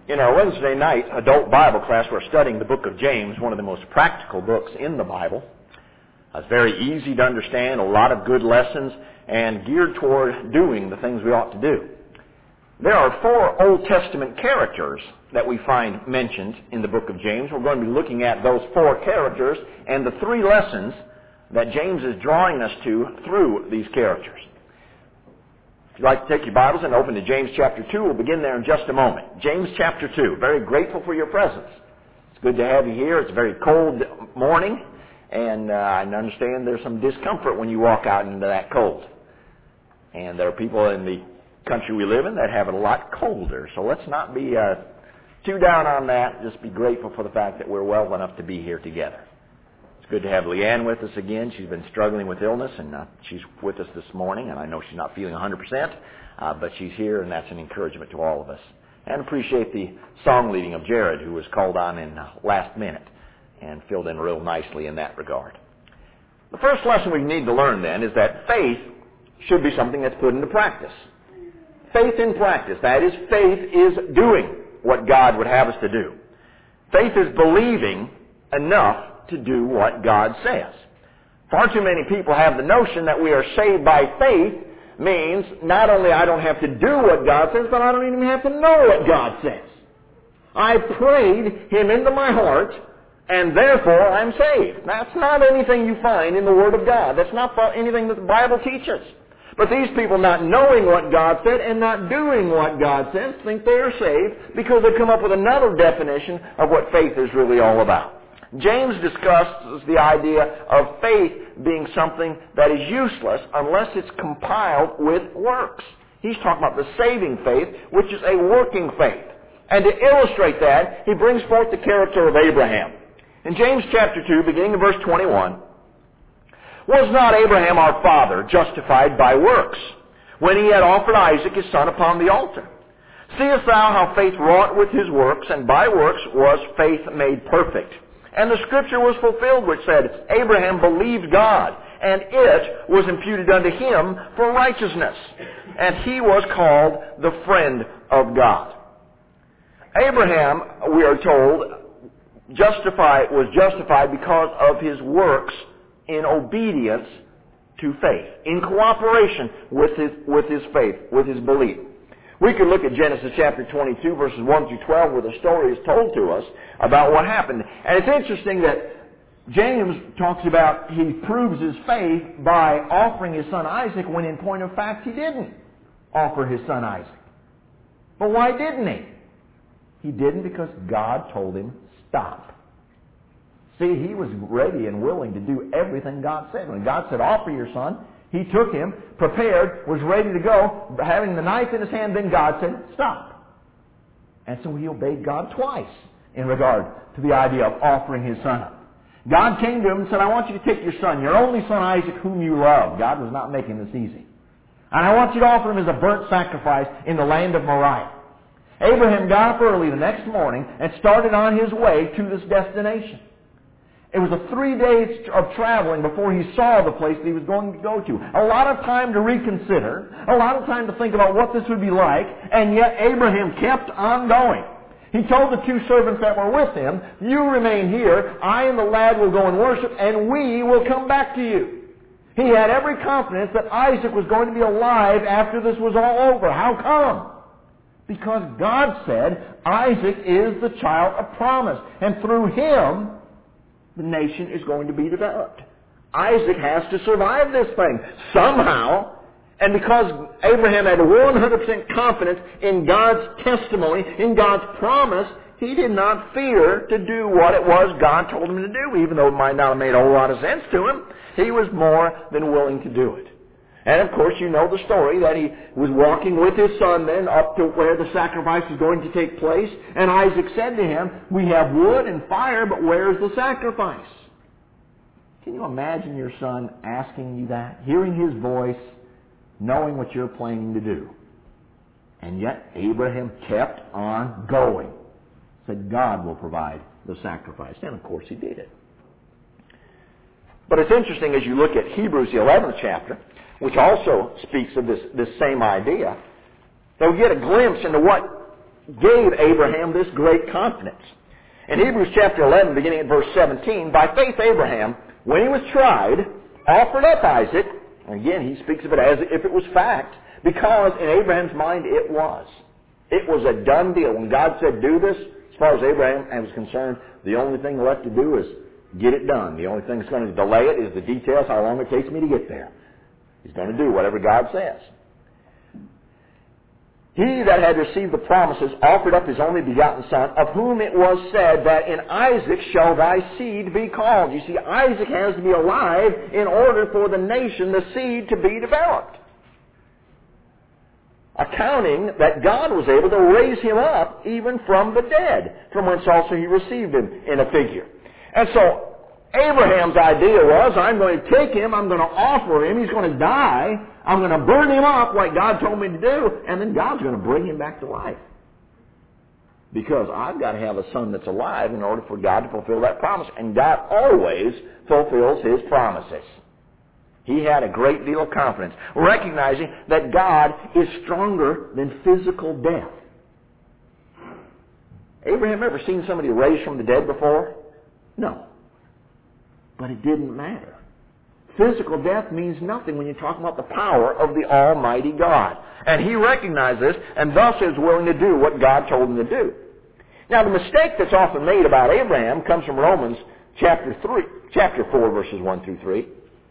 In our Wednesday night adult Bible class, we're studying the book of James, one of the most practical books in the Bible. It's very easy to understand, a lot of good lessons, and geared toward doing the things we ought to do. There are 4 Old Testament characters that we find mentioned in the book of James. We're going to be looking at those 4 characters and the 3 lessons that James is drawing us to through these characters. If you'd like to take your Bibles and open to James chapter 2, we'll begin there in just a moment. James chapter 2. Very grateful for your presence. It's good to have you here. It's a very cold morning, and I understand there's some discomfort when you walk out into that cold. And there are people in the country we live in that have it a lot colder. So let's not be too down on that. Just be grateful for the fact that we're well enough to be here together. It's good to have Leanne with us again. She's been struggling with illness, and she's with us this morning. And I know she's not feeling 100%, but she's here, and that's an encouragement to all of us. And appreciate the song leading of Jared, who was called on in last minute and filled in real nicely in that regard. The first lesson we need to learn, then, is that faith should be something that's put into practice. Faith in practice. That is, faith is doing what God would have us to do. Faith is believing enough to do what God says. Far too many people have the notion that we are saved by faith means not only I don't have to do what God says, but I don't even have to know what God says. I prayed Him into my heart, and therefore I'm saved. That's not anything you find in the Word of God. That's not anything that the Bible teaches. But these people, not knowing what God said and not doing what God says, think they are saved because they've come up with another definition of what faith is really all about. James discusses the idea of faith being something that is useless unless it's compiled with works. He's talking about the saving faith, which is a working faith. And to illustrate that, he brings forth the character of Abraham. In James chapter 2, beginning in verse 21, was not Abraham our father justified by works, when he had offered Isaac his son upon the altar? Seest thou how faith wrought with his works, and by works was faith made perfect? And the scripture was fulfilled, which said, Abraham believed God, and it was imputed unto him for righteousness. And he was called the friend of God. Abraham, we are told, was justified because of his works in obedience to faith, in cooperation with his faith, with his belief. We could look at Genesis chapter 22, verses 1 through 12, where the story is told to us about what happened. And it's interesting that James talks about he proves his faith by offering his son Isaac, when in point of fact he didn't offer his son Isaac. But why didn't he? He didn't because God told him, stop. See, he was ready and willing to do everything God said. When God said, offer your son, he took him, prepared, was ready to go, having the knife in his hand. Then God said, stop. And so he obeyed God twice in regard to the idea of offering his son up. God came to him and said, I want you to take your son, your only son Isaac, whom you love. God was not making this easy. And I want you to offer him as a burnt sacrifice in the land of Moriah. Abraham got up early the next morning and started on his way to this destination. It was a 3 days of traveling before he saw the place that he was going to go to. A lot of time to reconsider, a lot of time to think about what this would be like, and yet Abraham kept on going. He told the 2 servants that were with him, you remain here, I and the lad will go and worship, and we will come back to you. He had every confidence that Isaac was going to be alive after this was all over. How come? Because God said Isaac is the child of promise, and through him the nation is going to be developed. Isaac has to survive this thing somehow. And because Abraham had 100% confidence in God's testimony, in God's promise, he did not fear to do what it was God told him to do. Even though it might not have made a whole lot of sense to him, he was more than willing to do it. And of course you know the story that he was walking with his son then up to where the sacrifice was going to take place. And Isaac said to him, we have wood and fire, but where's the sacrifice? Can you imagine your son asking you that? Hearing his voice, knowing what you're planning to do. And yet Abraham kept on going. Said God will provide the sacrifice. And of course he did it. But it's interesting as you look at Hebrews, the 11th chapter, which also speaks of this same idea, that we get a glimpse into what gave Abraham this great confidence. In Hebrews chapter 11, beginning at verse 17, by faith Abraham, when he was tried, offered up Isaac. And again, he speaks of it as if it was fact, because in Abraham's mind it was. It was a done deal. When God said, do this, as far as Abraham was concerned, the only thing left to do is get it done. The only thing that's going to delay it is the details, how long it takes me to get there. He's going to do whatever God says. He that had received the promises offered up his only begotten son, of whom it was said that in Isaac shall thy seed be called. You see, Isaac has to be alive in order for the nation, the seed, to be developed. Accounting that God was able to raise him up even from the dead, from whence also he received him in a figure. And so Abraham's idea was, I'm going to take him, I'm going to offer him, he's going to die, I'm going to burn him up like God told me to do, and then God's going to bring him back to life. Because I've got to have a son that's alive in order for God to fulfill that promise. And God always fulfills His promises. He had a great deal of confidence, recognizing that God is stronger than physical death. Abraham ever seen somebody raised from the dead before? No. But it didn't matter. Physical death means nothing when you're talking about the power of the Almighty God. And he recognized this, and thus is willing to do what God told him to do. Now, the mistake that's often made about Abraham comes from Romans chapter 4, verses 1 through 3.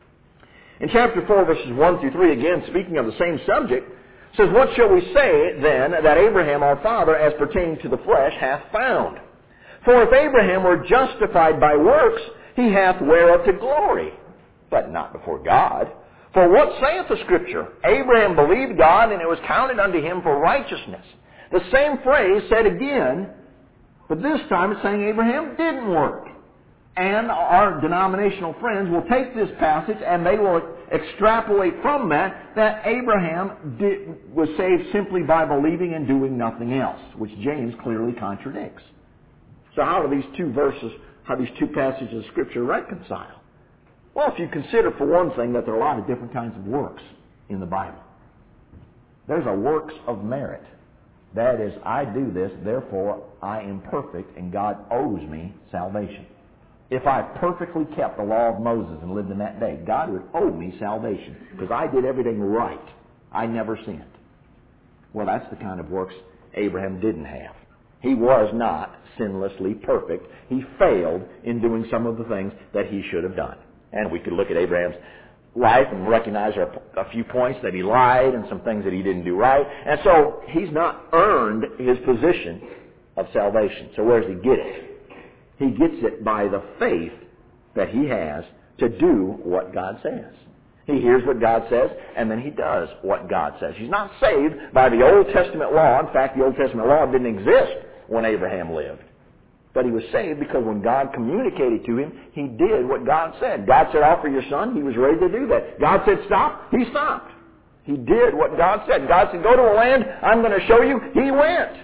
In chapter 4, verses 1 through 3, again, speaking of the same subject, says, what shall we say, then, that Abraham our father, as pertaining to the flesh, hath found? For if Abraham were justified by works, he hath whereof to glory, but not before God. For what saith the Scripture? Abraham believed God, and it was counted unto him for righteousness. The same phrase said again, but this time it's saying Abraham didn't work. And our denominational friends will take this passage and they will extrapolate from that Abraham was saved simply by believing and doing nothing else, which James clearly contradicts. So how do these two passages of Scripture reconcile? Well, if you consider, for one thing, that there are a lot of different kinds of works in the Bible. There's a works of merit. That is, I do this, therefore I am perfect, and God owes me salvation. If I perfectly kept the law of Moses and lived in that day, God would owe me salvation, because I did everything right. I never sinned. Well, that's the kind of works Abraham didn't have. He was not sinlessly perfect. He failed in doing some of the things that he should have done. And we could look at Abraham's life and recognize a few points that he lied and some things that he didn't do right. And so he's not earned his position of salvation. So where does he get it? He gets it by the faith that he has to do what God says. He hears what God says, and then he does what God says. He's not saved by the Old Testament law. In fact, the Old Testament law didn't exist when Abraham lived. But he was saved because when God communicated to him, he did what God said. God said, offer your son. He was ready to do that. God said, stop. He stopped. He did what God said. God said, go to a land I'm going to show you. He went.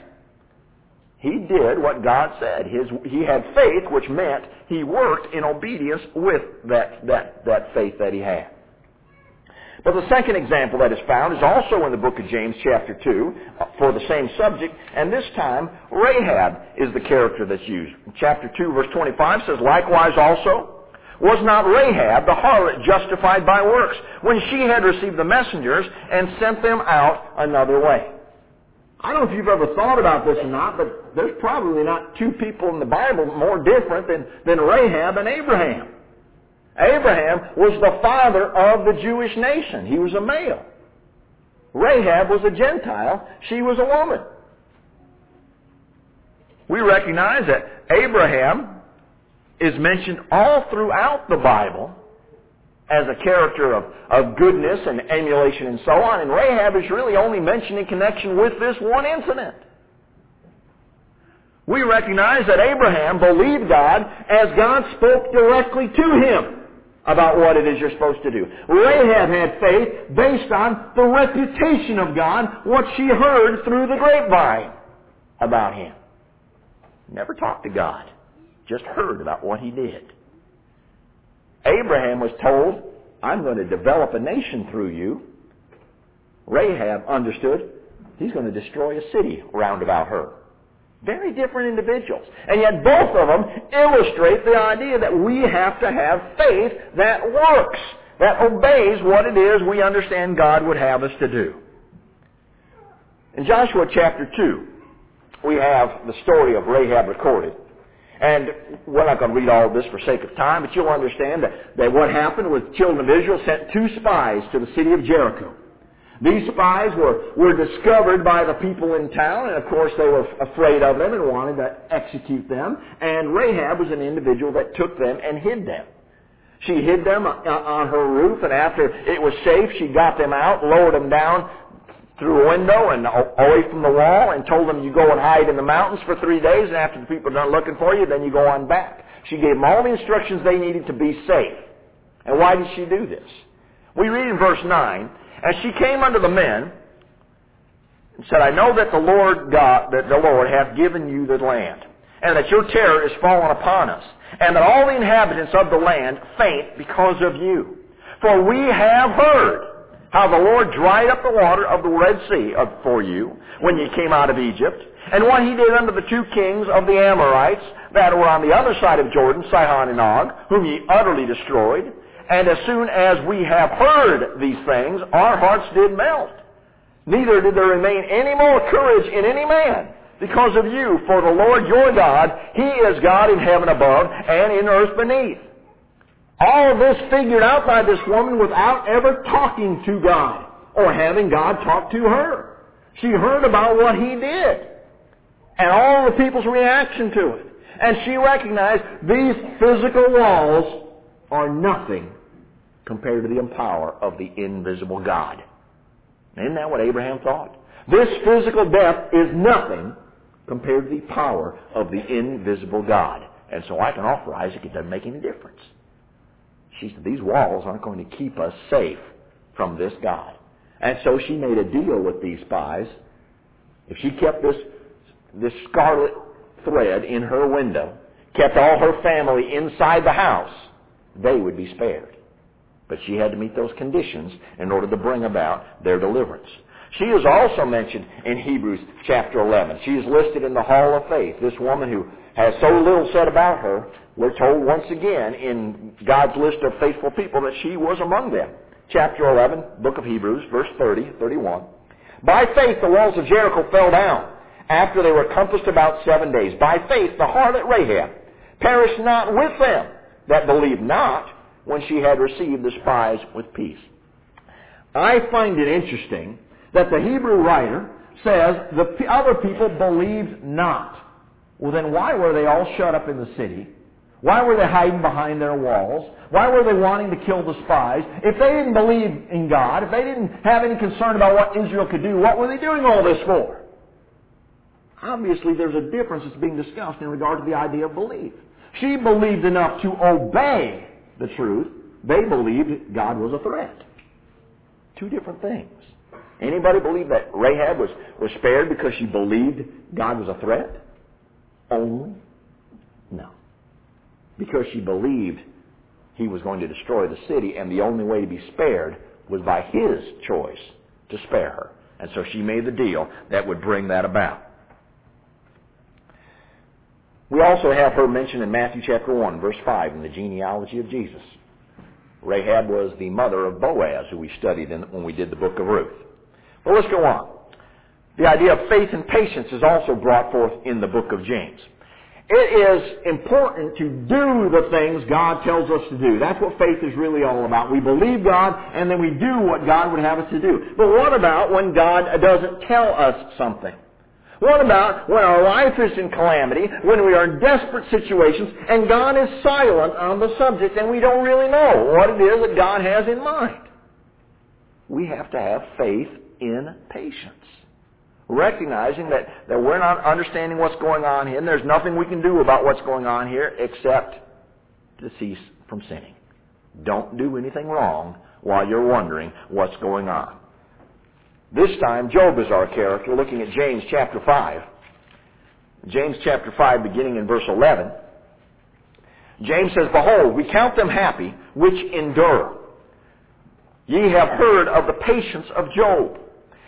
He did what God said. He had faith, which meant he worked in obedience with that faith that he had. But the second example that is found is also in the book of James chapter 2 for the same subject, and this time Rahab is the character that's used. Chapter 2 verse 25 says, likewise also was not Rahab the harlot justified by works when she had received the messengers and sent them out another way. I don't know if you've ever thought about this or not, but there's probably not two people in the Bible more different than Rahab and Abraham. Abraham was the father of the Jewish nation. He was a male. Rahab was a Gentile. She was a woman. We recognize that Abraham is mentioned all throughout the Bible as a character of goodness and emulation and so on. And Rahab is really only mentioned in connection with this one incident. We recognize that Abraham believed God as God spoke directly to him about what it is you're supposed to do. Rahab had faith based on the reputation of God, what she heard through the grapevine about him. Never talked to God, just heard about what he did. Abraham was told, I'm going to develop a nation through you. Rahab understood, he's going to destroy a city round about her. Very different individuals. And yet both of them illustrate the idea that we have to have faith that works, that obeys what it is we understand God would have us to do. In Joshua chapter 2, we have the story of Rahab recorded. And we're not going to read all of this for sake of time, but you'll understand that what happened was the children of Israel sent 2 spies to the city of Jericho. These spies were discovered by the people in town, and of course they were afraid of them and wanted to execute them. And Rahab was an individual that took them and hid them. She hid them on her roof, and after it was safe, she got them out, lowered them down through a window and away from the wall, and told them, you go and hide in the mountains for 3 days, and after the people are done looking for you, then you go on back. She gave them all the instructions they needed to be safe. And why did she do this? We read in verse 9, and she came unto the men and said, I know that the Lord hath given you the land, and that your terror is fallen upon us, and that all the inhabitants of the land faint because of you. For we have heard how the Lord dried up the water of the Red Sea for you when you came out of Egypt, and what he did unto the 2 kings of the Amorites that were on the other side of Jordan, Sihon and Og, whom ye utterly destroyed. And as soon as we have heard these things, our hearts did melt. Neither did there remain any more courage in any man because of you. For the Lord your God, he is God in heaven above and in earth beneath. All of this figured out by this woman without ever talking to God or having God talk to her. She heard about what he did and all the people's reaction to it. And she recognized these physical walls are nothing compared to the power of the invisible God. Isn't that what Abraham thought? This physical death is nothing compared to the power of the invisible God. And so I can offer Isaac, it doesn't make any difference. She said, these walls aren't going to keep us safe from this God. And so she made a deal with these spies. If she kept this scarlet thread in her window, kept all her family inside the house, they would be spared. But she had to meet those conditions in order to bring about their deliverance. She is also mentioned in Hebrews chapter 11. She is listed in the Hall of Faith. This woman who has so little said about her, we're told once again in God's list of faithful people that she was among them. Chapter 11, book of Hebrews, verse 30, 31. By faith the walls of Jericho fell down after they were compassed about 7 days. By faith the harlot Rahab perished not with them that believed not when she had received the spies with peace. I find it interesting that the Hebrew writer says the other people believed not. Well, then why were they all shut up in the city? Why were they hiding behind their walls? Why were they wanting to kill the spies? If they didn't believe in God, if they didn't have any concern about what Israel could do, what were they doing all this for? Obviously, there's a difference that's being discussed in regard to the idea of belief. She believed enough to obey the truth. They believed God was a threat. 2 different things. Anybody believe that Rahab was spared because she believed God was a threat? Only? No. Because she believed he was going to destroy the city, and the only way to be spared was by his choice to spare her. And so she made the deal that would bring that about. We also have her mentioned in Matthew chapter 1, verse 5, in the genealogy of Jesus. Rahab was the mother of Boaz, who we studied when we did the book of Ruth. Well, let's go on. The idea of faith and patience is also brought forth in the book of James. It is important to do the things God tells us to do. That's what faith is really all about. We believe God, and then we do what God would have us to do. But what about when God doesn't tell us something? What about when our life is in calamity, when we are in desperate situations, and God is silent on the subject, and we don't really know what it is that God has in mind? We have to have faith in patience. Recognizing that we're not understanding what's going on here, and there's nothing we can do about what's going on here except to cease from sinning. Don't do anything wrong while you're wondering what's going on. This time, Job is our character, looking at James chapter 5. James chapter 5, beginning in verse 11. James says, Behold, we count them happy which endure. Ye have heard of the patience of Job,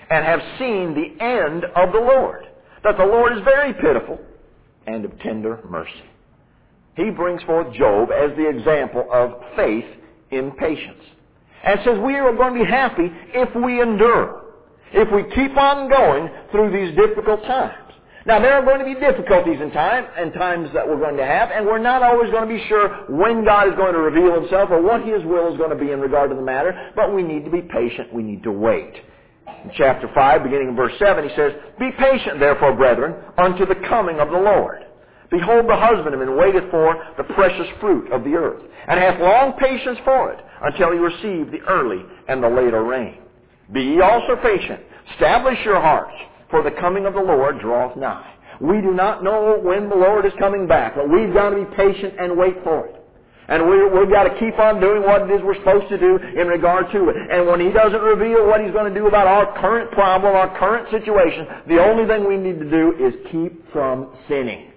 and have seen the end of the Lord, that the Lord is very pitiful and of tender mercy. He brings forth Job as the example of faith in patience. And says we are going to be happy if we endure, if we keep on going through these difficult times. Now, there are going to be difficulties in times that we're going to have, and we're not always going to be sure when God is going to reveal Himself or what His will is going to be in regard to the matter, but we need to be patient. We need to wait. In chapter 5, beginning in verse 7, he says, "Be patient, therefore, brethren, unto the coming of the Lord. Behold, the husbandman waiteth for the precious fruit of the earth, and hath long patience for it, until he receive the early and the later rain. Be ye also patient. Establish your hearts, for the coming of the Lord draweth nigh." We do not know when the Lord is coming back, but we've got to be patient and wait for it. And we've got to keep on doing what it is we're supposed to do in regard to it. And when He doesn't reveal what He's going to do about our current problem, our current situation, the only thing we need to do is keep from sinning.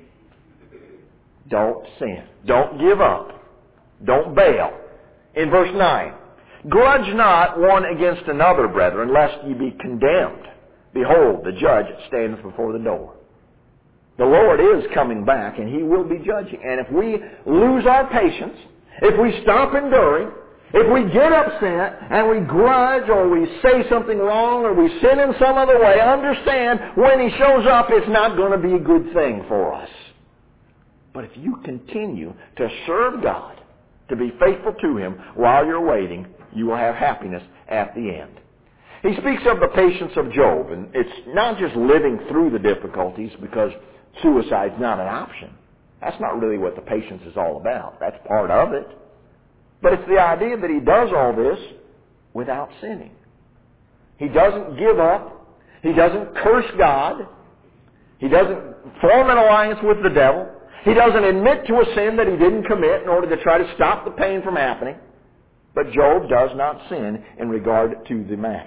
Don't sin. Don't give up. Don't bail. In verse 9, "Grudge not one against another, brethren, lest ye be condemned. Behold, the judge standeth before the door." The Lord is coming back, and He will be judging. And if we lose our patience, if we stop enduring, if we get upset and we grudge or we say something wrong or we sin in some other way, understand when He shows up, it's not going to be a good thing for us. But if you continue to serve God, to be faithful to Him while you're waiting, you will have happiness at the end. He speaks of the patience of Job, and it's not just living through the difficulties, because suicide's not an option. That's not really what the patience is all about. That's part of it. But it's the idea that he does all this without sinning. He doesn't give up. He doesn't curse God. He doesn't form an alliance with the devil. He doesn't admit to a sin that he didn't commit in order to try to stop the pain from happening. But Job does not sin in regard to the matter.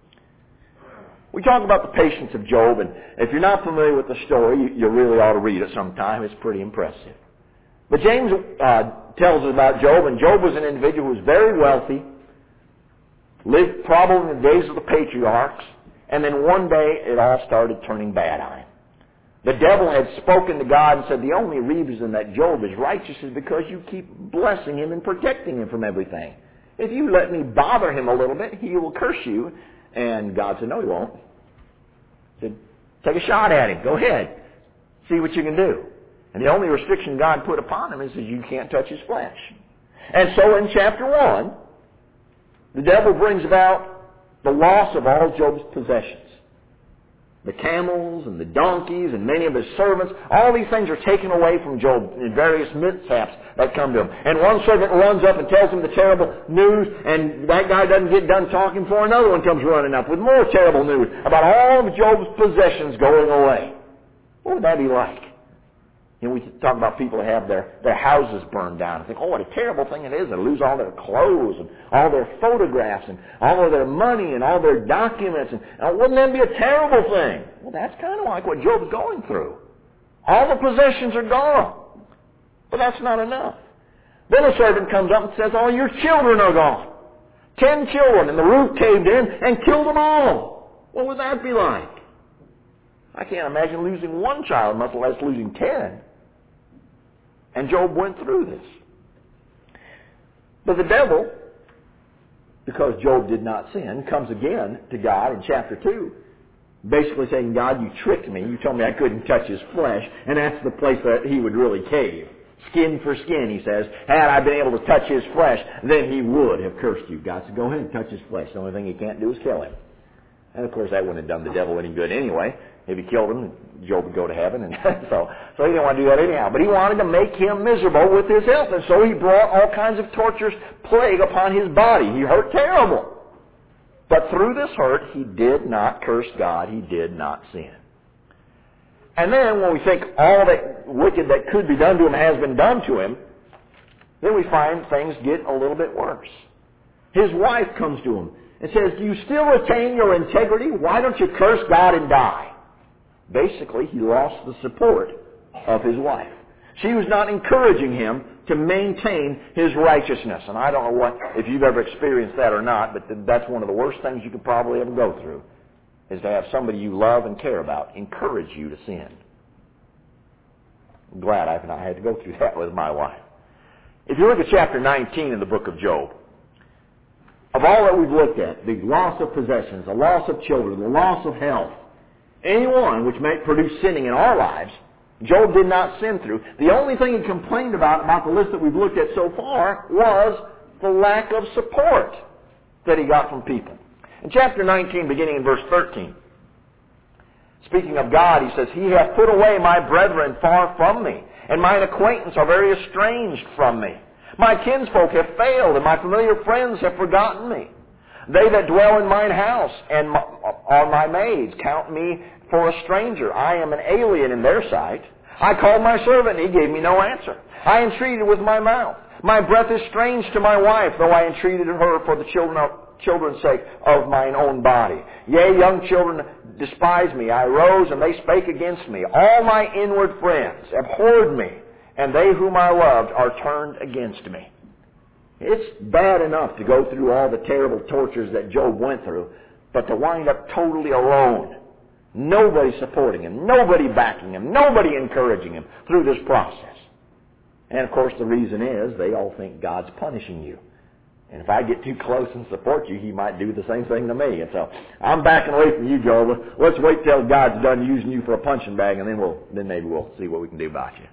We talk about the patience of Job, and if you're not familiar with the story, you really ought to read it sometime. It's pretty impressive. But James tells us about Job, and Job was an individual who was very wealthy, lived probably in the days of the patriarchs, and then one day it all started turning bad on him. The devil had spoken to God and said, the only reason that Job is righteous is because you keep blessing him and protecting him from everything. If you let me bother him a little bit, he will curse you. And God said, no, he won't. He said, take a shot at him. Go ahead. See what you can do. And the only restriction God put upon him is that you can't touch his flesh. And so in chapter 1, the devil brings about the loss of all Job's possessions. The camels and the donkeys and many of his servants, all these things are taken away from Job in various mishaps that come to him. And one servant runs up and tells him the terrible news, and that guy doesn't get done talking for another one comes running up with more terrible news about all of Job's possessions going away. What would that be like? You know, we talk about people that have their houses burned down and think, oh, what a terrible thing it is. They lose all their clothes and all their photographs and all of their money and all their documents. And wouldn't that be a terrible thing? Well, that's kind of like what Job's going through. All the possessions are gone. But that's not enough. Then a servant comes up and says, all your children are gone. 10 children, and the roof caved in and killed them all. What would that be like? I can't imagine losing one child, much less losing 10. And Job went through this. But the devil, because Job did not sin, comes again to God in chapter 2, basically saying, God, you tricked me. You told me I couldn't touch his flesh. And that's the place that he would really cave. Skin for skin, he says. Had I been able to touch his flesh, then he would have cursed you. God said, go ahead and touch his flesh. The only thing he can't do is kill him. And of course that wouldn't have done the devil any good anyway. If he killed him, Job would go to heaven. And so he didn't want to do that anyhow. But he wanted to make him miserable with his health. And so he brought all kinds of torturous plague upon his body. He hurt terrible. But through this hurt, he did not curse God. He did not sin. And then when we think all that wicked that could be done to him has been done to him, then we find things get a little bit worse. His wife comes to him and says, do you still retain your integrity? Why don't you curse God and die? Basically, he lost the support of his wife. She was not encouraging him to maintain his righteousness. And I don't know if you've ever experienced that or not, but that's one of the worst things you could probably ever go through. is to have somebody you love and care about encourage you to sin. I'm glad I had to go through that with my wife. If you look at chapter 19 in the book of Job, of all that we've looked at, the loss of possessions, the loss of children, the loss of health, any one which may produce sinning in our lives, Job did not sin through. The only thing he complained about the list that we've looked at so far, was the lack of support that he got from people. In chapter 19, beginning in verse 13, speaking of God, he says, He hath put away my brethren far from me, and mine acquaintance are very estranged from me. My kinsfolk have failed, and my familiar friends have forgotten me. They that dwell in mine house and are my maids count me for a stranger. I am an alien in their sight. I called my servant, and he gave me no answer. I entreated with my mouth. My breath is strange to my wife, though I entreated her for the children's sake of mine own body. Yea, young children despise me. I rose, and they spake against me. All my inward friends abhorred me, and they whom I loved are turned against me. It's bad enough to go through all the terrible tortures that Job went through, but to wind up totally alone. Nobody supporting him, nobody backing him, nobody encouraging him through this process. And of course the reason is they all think God's punishing you. And if I get too close and support you, He might do the same thing to me. And so I'm backing away from you, Job. Let's wait till God's done using you for a punching bag, and then maybe we'll see what we can do about you.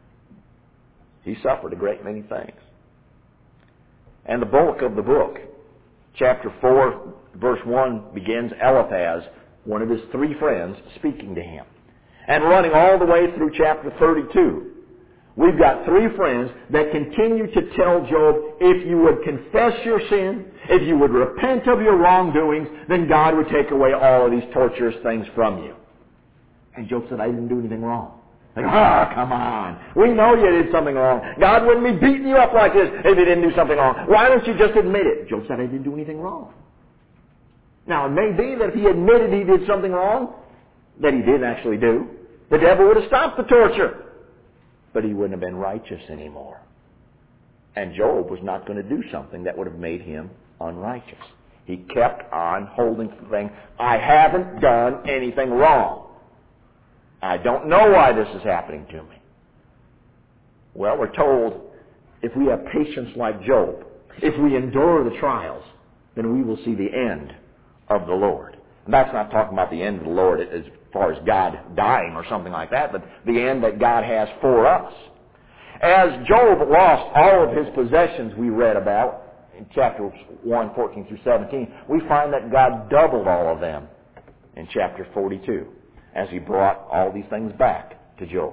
He suffered a great many things. And the bulk of the book, chapter 4, verse 1, begins Eliphaz, one of his three friends, speaking to him. And running all the way through chapter 32, we've got three friends that continue to tell Job, if you would confess your sin, if you would repent of your wrongdoings, then God would take away all of these torturous things from you. And Job said, I didn't do anything wrong. Like, come on. We know you did something wrong. God wouldn't be beating you up like this if you didn't do something wrong. Why don't you just admit it? Job said, I didn't do anything wrong. Now, it may be that if he admitted he did something wrong, that he didn't actually do, the devil would have stopped the torture. But he wouldn't have been righteous anymore. And Job was not going to do something that would have made him unrighteous. He kept on holding the thing, I haven't done anything wrong. I don't know why this is happening to me. Well, we're told if we have patience like Job, if we endure the trials, then we will see the end of the Lord. And that's not talking about the end of the Lord as far as God dying or something like that, but the end that God has for us. As Job lost all of his possessions we read about in chapter 1, 14 through 17, we find that God doubled all of them in chapter 42 as He brought all these things back to Job.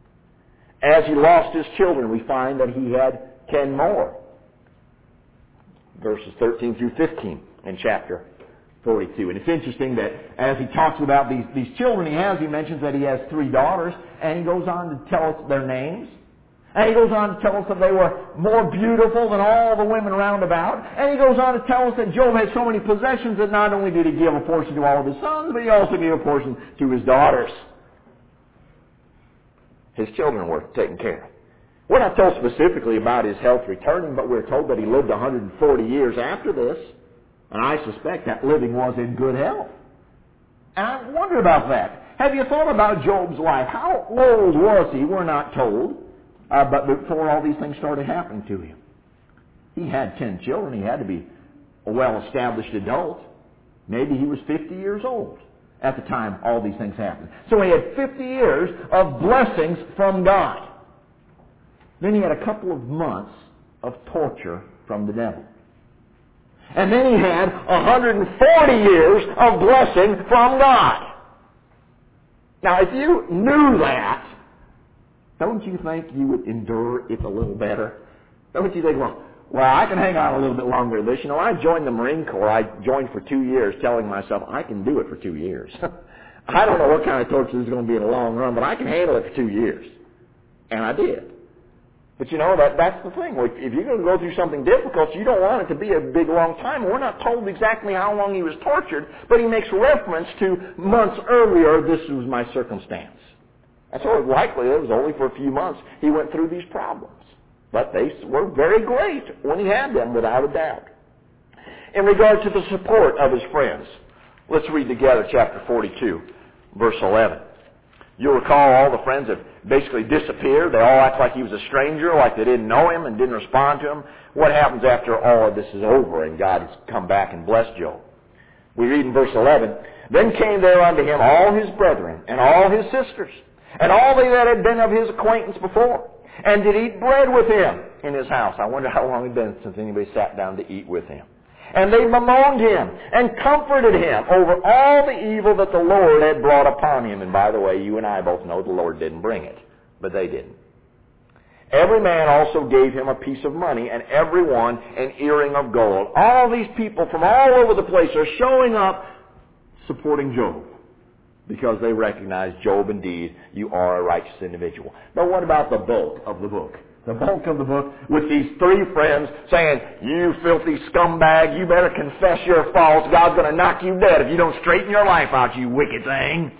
As he lost his children, we find that he had 10 more. Verses 13 through 15 in chapter 42. And it's interesting that as he talks about these children he mentions that he has 3 daughters, and he goes on to tell us their names. And he goes on to tell us that they were more beautiful than all the women round about. And he goes on to tell us that Job had so many possessions that not only did he give a portion to all of his sons, but he also gave a portion to his daughters. His children were taken care of. We're not told specifically about his health returning, but we're told that he lived 140 years after this. And I suspect that living was in good health. And I wonder about that. Have you thought about Job's life? How old was he? We're not told. But before all these things started happening to him. He had 10 children. He had to be a well-established adult. Maybe he was 50 years old at the time all these things happened. So he had 50 years of blessings from God. Then he had a couple of months of torture from the devil. And then he had 140 years of blessing from God. Now, if you knew that, don't you think you would endure it a little better? Don't you think, well, I can hang on a little bit longer than this. You know, I joined the Marine Corps. I joined for 2 years telling myself, I can do it for 2 years. I don't know what kind of torture this is going to be in the long run, but I can handle it for 2 years. And I did. But you know, that's the thing. If you're going to go through something difficult, you don't want it to be a big, long time. We're not told exactly how long he was tortured, but he makes reference to months earlier, this was my circumstance. And so likely it was only for a few months he went through these problems. But they were very great when he had them, without a doubt. In regard to the support of his friends, Let's read together chapter 42, verse 11. You'll recall all the friends have basically disappeared. They all act like he was a stranger, like they didn't know him and didn't respond to him. What happens after all of this is over and God has come back and blessed Job? We read in verse 11, Then came there unto him all his brethren and all his sisters, and all they that had been of his acquaintance before, and did eat bread with him in his house. I wonder how long it had been since anybody sat down to eat with him. And they bemoaned him and comforted him over all the evil that the Lord had brought upon him. And by the way, you and I both know the Lord didn't bring it, but they didn't. Every man also gave him a piece of money, and every one an earring of gold. All these people from all over the place are showing up supporting Job, because they recognize, Job, indeed, you are a righteous individual. But what about the bulk of the book? The bulk of the book with these three friends saying, you filthy scumbag, you better confess your faults. God's going to knock you dead if you don't straighten your life out, you wicked thing.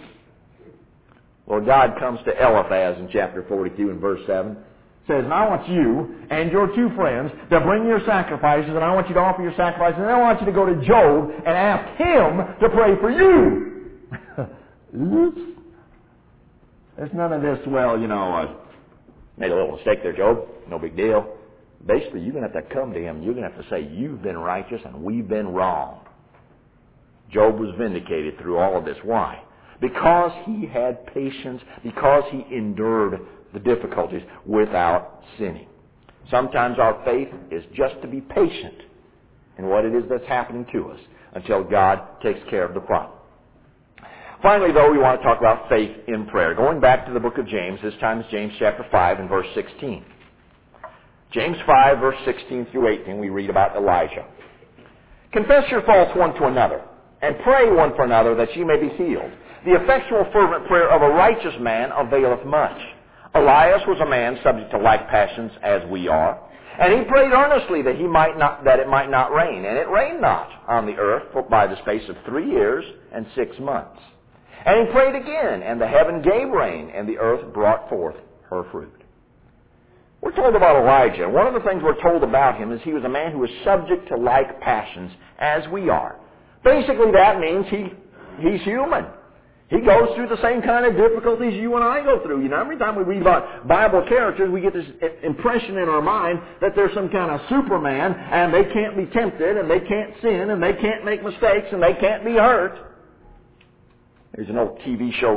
Well, God comes to Eliphaz in chapter 42 and verse 7. Says, and I want you and your two friends to bring your sacrifices, and I want you to offer your sacrifices, and I want you to go to Job and ask him to pray for you. Oops. There's none of this, made a little mistake there, Job. No big deal. Basically, you're going to have to come to him. You're going to have to say, you've been righteous and we've been wrong. Job was vindicated through all of this. Why? Because he had patience, because he endured the difficulties without sinning. Sometimes our faith is just to be patient in what it is that's happening to us until God takes care of the problem. Finally, though, we want to talk about faith in prayer. Going back to the book of James, this time it's James chapter 5 and verse 16. James 5, verse 16 through 18, we read about Elijah. Confess your faults one to another, and pray one for another that ye may be healed. The effectual fervent prayer of a righteous man availeth much. Elias was a man subject to like passions as we are, and he prayed earnestly that it might not rain. And it rained not on the earth by the space of 3 years and 6 months. And he prayed again, and the heaven gave rain, and the earth brought forth her fruit. We're told about Elijah, and one of the things we're told about him is he was a man who was subject to like passions as we are. Basically, that means he's human. He goes through the same kind of difficulties you and I go through. Every time we read about Bible characters, we get this impression in our mind that there's some kind of Superman, and they can't be tempted, and they can't sin, and they can't make mistakes, and they can't be hurt. There's an old TV show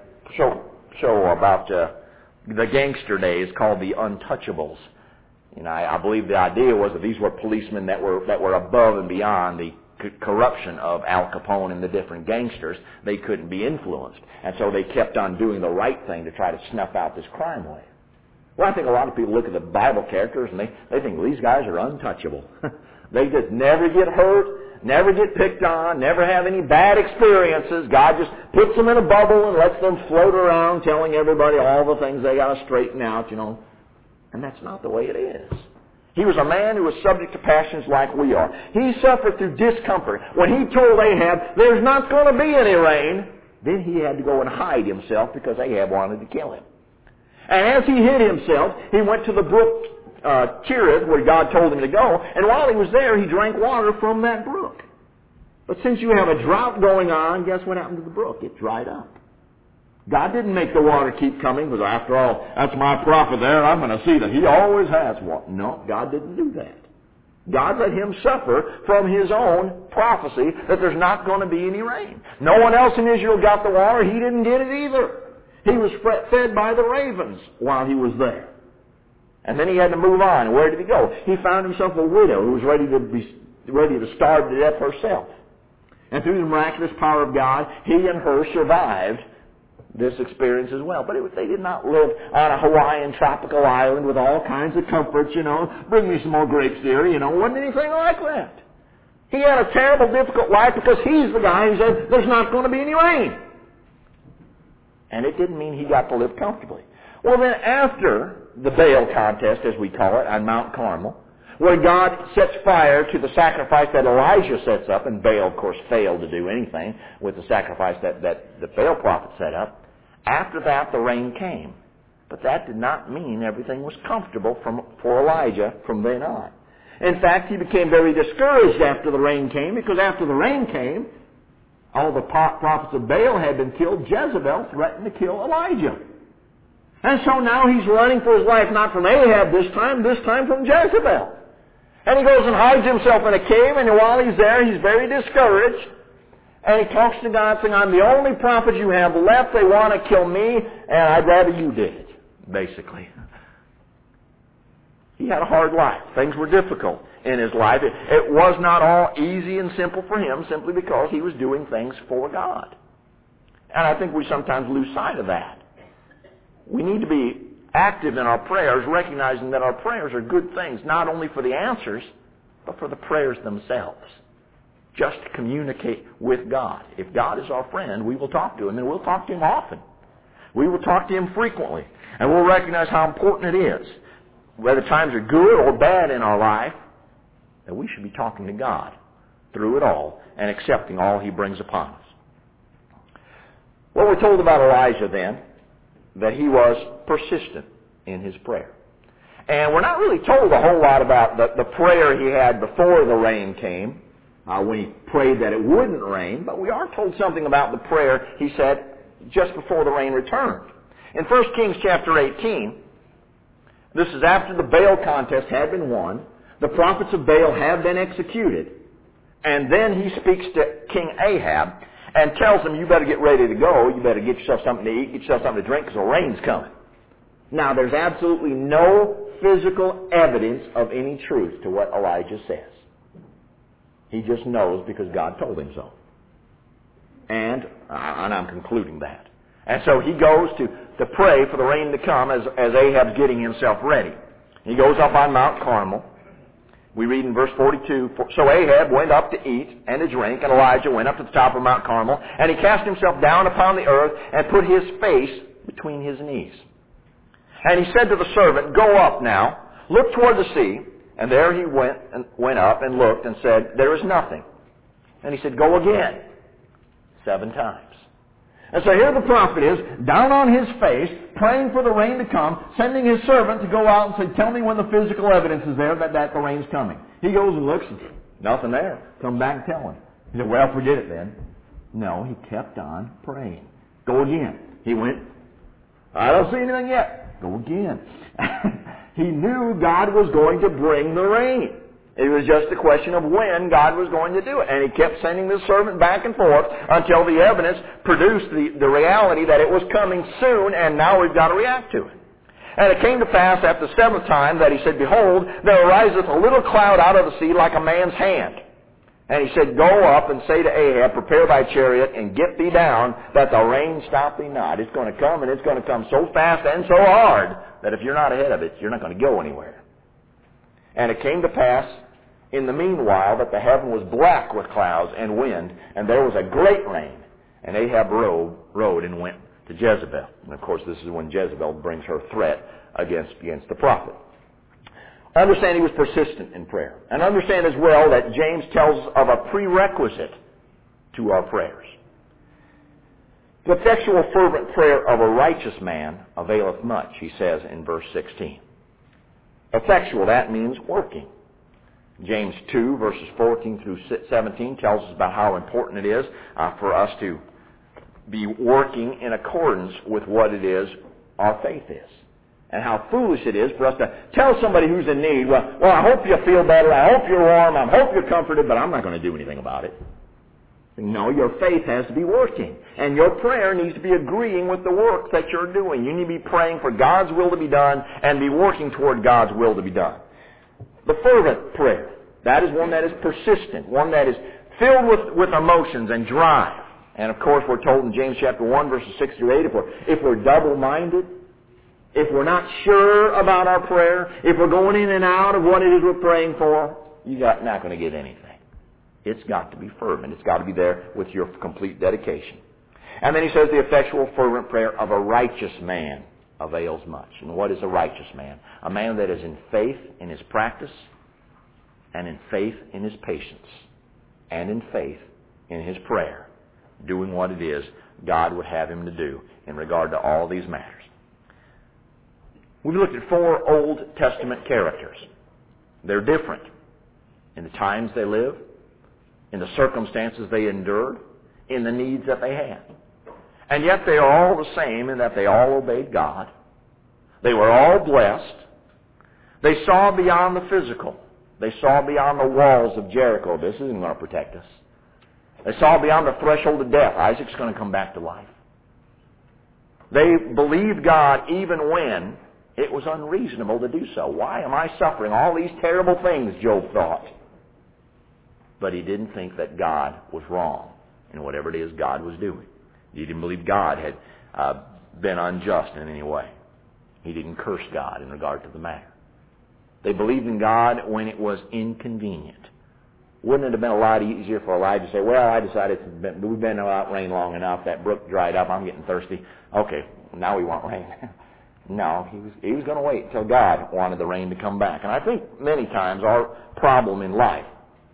about the gangster days called The Untouchables. I believe the idea was that these were policemen that were above and beyond the corruption of Al Capone and the different gangsters. They couldn't be influenced. And so they kept on doing the right thing to try to snuff out this crime wave. Well, I think a lot of people look at the Bible characters and they think, well, these guys are untouchable. They just never get hurt, never get picked on, never have any bad experiences. God just puts them in a bubble and lets them float around telling everybody all the things they got to straighten out, And that's not the way it is. He was a man who was subject to passions like we are. He suffered through discomfort. When he told Ahab, there's not going to be any rain, then he had to go and hide himself because Ahab wanted to kill him. And as he hid himself, he went to the brook Cherith, where God told him to go, and while he was there, he drank water from that brook. But since you have a drought going on, guess what happened to the brook? It dried up. God didn't make the water keep coming, because after all, that's my prophet there, I'm going to see that he always has water. No, God didn't do that. God let him suffer from his own prophecy that there's not going to be any rain. No one else in Israel got the water. He didn't get it either. He was fed by the ravens while he was there. And then he had to move on. And where did he go? He found himself a widow who was ready to starve to death herself. And through the miraculous power of God, he and her survived this experience as well. But they did not live on a Hawaiian tropical island with all kinds of comforts, Bring me some more grapes, dear, Wasn't anything like that. He had a terrible, difficult life because he's the guy who said there's not going to be any rain. And it didn't mean he got to live comfortably. Well, then after the Baal contest, as we call it, on Mount Carmel, where God sets fire to the sacrifice that Elijah sets up, and Baal, of course, failed to do anything with the sacrifice that the Baal prophet set up, after that the rain came. But that did not mean everything was comfortable for Elijah from then on. In fact, he became very discouraged after the rain came, because after the rain came, all the prophets of Baal had been killed, Jezebel threatened to kill Elijah. And so now he's running for his life, not from Ahab this time from Jezebel. And he goes and hides himself in a cave, and while he's there, he's very discouraged. And he talks to God saying, I'm the only prophet you have left. They want to kill me, and I'd rather you did it, basically. He had a hard life. Things were difficult in his life. It was not all easy and simple for him simply because he was doing things for God. And I think we sometimes lose sight of that. We need to be active in our prayers, recognizing that our prayers are good things, not only for the answers, but for the prayers themselves. Just to communicate with God. If God is our friend, we will talk to Him, and we'll talk to Him often. We will talk to Him frequently, and we'll recognize how important it is, whether times are good or bad in our life, that we should be talking to God through it all and accepting all He brings upon us. Well, we're told about Elijah then, that he was persistent in his prayer. And we're not really told a whole lot about the prayer he had before the rain came, when he prayed that it wouldn't rain, but we are told something about the prayer he said just before the rain returned. In 1 Kings chapter 18, this is after the Baal contest had been won, the prophets of Baal have been executed, and then he speaks to King Ahab and tells him, you better get ready to go, you better get yourself something to eat, get yourself something to drink, because the rain's coming. Now, there's absolutely no physical evidence of any truth to what Elijah says. He just knows because God told him so. And I'm concluding that. And so he goes to pray for the rain to come as Ahab's getting himself ready. He goes up on Mount Carmel. We read in verse 42, so Ahab went up to eat and to drink, and Elijah went up to the top of Mount Carmel, and he cast himself down upon the earth and put his face between his knees. And he said to the servant, go up now, look toward the sea. And there he went up and looked and said, there is nothing. And he said, go again, 7 times. And so here the prophet is, down on his face, praying for the rain to come, sending his servant to go out and say, tell me when the physical evidence is there that the rain's coming. He goes and looks, and nothing there. Come back and tell him. He said, well, forget it then. No, he kept on praying. Go again. He went, I don't see anything yet. Go again. He knew God was going to bring the rain. It was just a question of when God was going to do it. And he kept sending this servant back and forth until the evidence produced the reality that it was coming soon, and now we've got to react to it. And it came to pass after the 7th time that he said, behold, there ariseth a little cloud out of the sea like a man's hand. And he said, go up and say to Ahab, prepare thy chariot and get thee down, that the rain stop thee not. It's going to come, and it's going to come so fast and so hard that if you're not ahead of it, you're not going to go anywhere. And it came to pass in the meanwhile that the heaven was black with clouds and wind, and there was a great rain. And Ahab rode and went to Jezebel. And of course, this is when Jezebel brings her threat against the prophet. Understand he was persistent in prayer. And understand as well that James tells us of a prerequisite to our prayers. The effectual fervent prayer of a righteous man availeth much, he says in verse 16. Effectual, that means working. James 2, verses 14 through 17 tells us about how important it is for us to be working in accordance with what it is our faith is. And how foolish it is for us to tell somebody who's in need, well, I hope you feel better, I hope you're warm, I hope you're comforted, but I'm not going to do anything about it. No, your faith has to be working. And your prayer needs to be agreeing with the work that you're doing. You need to be praying for God's will to be done and be working toward God's will to be done. The fervent prayer, that is one that is persistent, one that is filled with emotions and drive. And of course, we're told in James chapter 1, verses 6 through 8, if we're double-minded, if we're not sure about our prayer, if we're going in and out of what it is we're praying for, you're not going to get anything. It's got to be fervent. It's got to be there with your complete dedication. And then he says the effectual fervent prayer of a righteous man avails much. And what is a righteous man? A man that is in faith in his practice, and in faith in his patience, and in faith in his prayer, doing what it is God would have him to do in regard to all these matters. We've looked at 4 Old Testament characters. They're different in the times they lived, in the circumstances they endured, in the needs that they had. And yet they are all the same in that they all obeyed God. They were all blessed. They saw beyond the physical. They saw beyond the walls of Jericho. This isn't going to protect us. They saw beyond the threshold of death. Isaac's going to come back to life. They believed God even when it was unreasonable to do so. Why am I suffering all these terrible things, Job thought. But he didn't think that God was wrong in whatever it is God was doing. He didn't believe God had been unjust in any way. He didn't curse God in regard to the matter. They believed in God when it was inconvenient. Wouldn't it have been a lot easier for Elijah to say, well, I decided we've been without rain long enough, that brook dried up, I'm getting thirsty. Okay, now we want rain. No, he was going to wait until God wanted the rain to come back. And I think many times our problem in life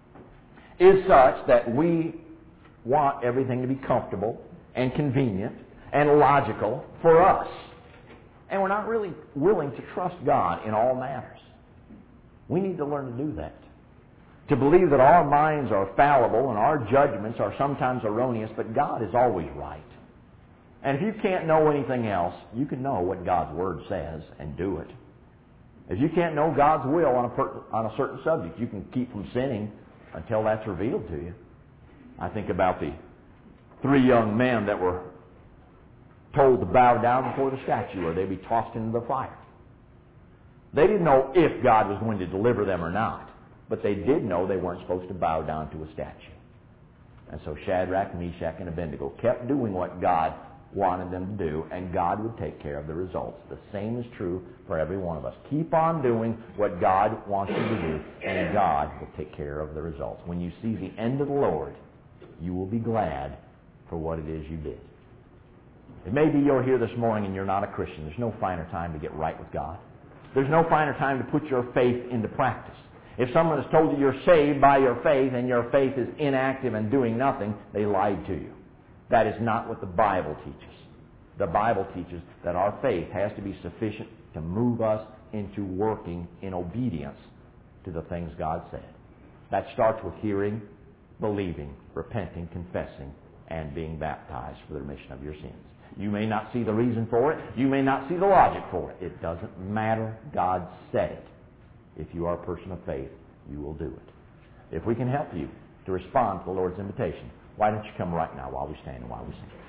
is such that we want everything to be comfortable and convenient and logical for us. And we're not really willing to trust God in all matters. We need to learn to do that. To believe that our minds are fallible and our judgments are sometimes erroneous, but God is always right. And if you can't know anything else, you can know what God's Word says and do it. If you can't know God's will on a certain subject, you can keep from sinning until that's revealed to you. I think about the 3 young men that were told to bow down before the statue or they'd be tossed into the fire. They didn't know if God was going to deliver them or not, but they did know they weren't supposed to bow down to a statue. And so Shadrach, Meshach, and Abednego kept doing what God wanted them to do, and God would take care of the results. The same is true for every one of us. Keep on doing what God wants you to do, and God will take care of the results. When you see the end of the Lord, you will be glad for what it is you did. It may be you're here this morning and you're not a Christian. There's no finer time to get right with God. There's no finer time to put your faith into practice. If someone has told you you're saved by your faith and your faith is inactive and doing nothing, they lied to you. That is not what the Bible teaches. The Bible teaches that our faith has to be sufficient to move us into working in obedience to the things God said. That starts with hearing, believing, repenting, confessing, and being baptized for the remission of your sins. You may not see the reason for it. You may not see the logic for it. It doesn't matter. God said it. If you are a person of faith, you will do it. If we can help you to respond to the Lord's invitation, why don't you come right now while we stand and while we sing?